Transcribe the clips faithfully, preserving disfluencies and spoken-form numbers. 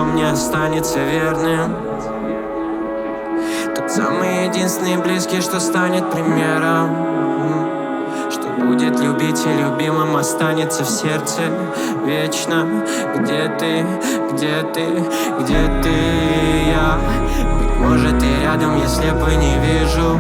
что мне останется верным. Тот самый единственный близкий, что станет примером, что будет любить и любимым останется в сердце вечно. Где ты, где ты, где ты, я? Быть может, ты рядом, если бы не вижу.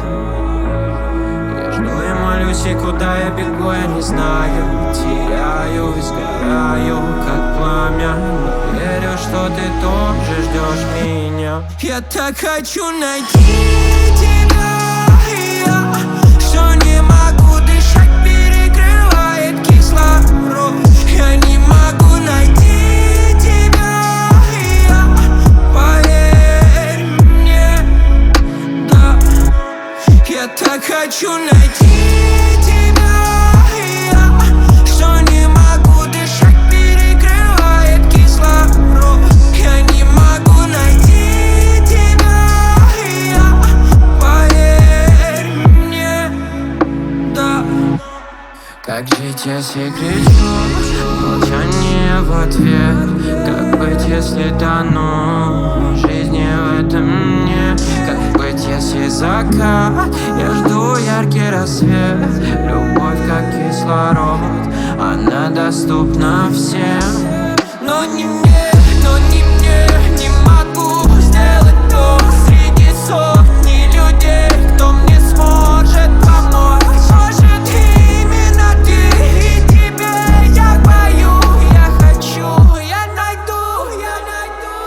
Я жду и молюсь, и куда я бегу, я не знаю. Теряюсь, сгораю, как пламя, но верю, что ты тоже ждешь меня. Я так хочу найти тебя, я, что не могу дышать, перекрывает кислород. Я не могу найти тебя, я, поверь мне, да. Я так хочу найти тебя, я, что не могу дышать, перекрывает кислород. Я не могу найти тебя, я, поверь мне, да. Как жить, если кричу, молчание в ответ? Как быть, если тону в жизни в этом нет? Как быть, если закат, я жду яркий рассвет? Любовь как кислород, она доступна всем. Но не мне, но не мне, не могу сделать то среди сотни людей, кто мне сможет помочь. Может, именно ты, и тебе я пою, я хочу, я найду, я найду.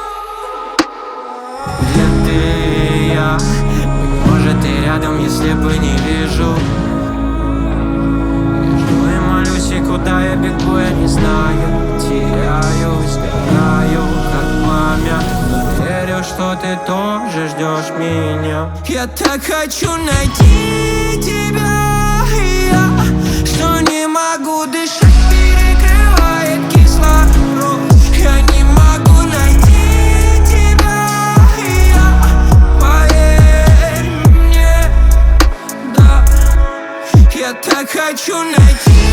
Где ты, я? Быть может, ты рядом, если бы не вижу. Я жду и молюсь, и куда я бегу, я не знаю. Теряюсь, сгораю, как пламя, но верю, что ты тоже ждешь меня. Я так хочу найти тебя, я, что не могу дышать, перекрывает кислород. Я не могу найти тебя, я, поверь мне, да. Я так хочу найти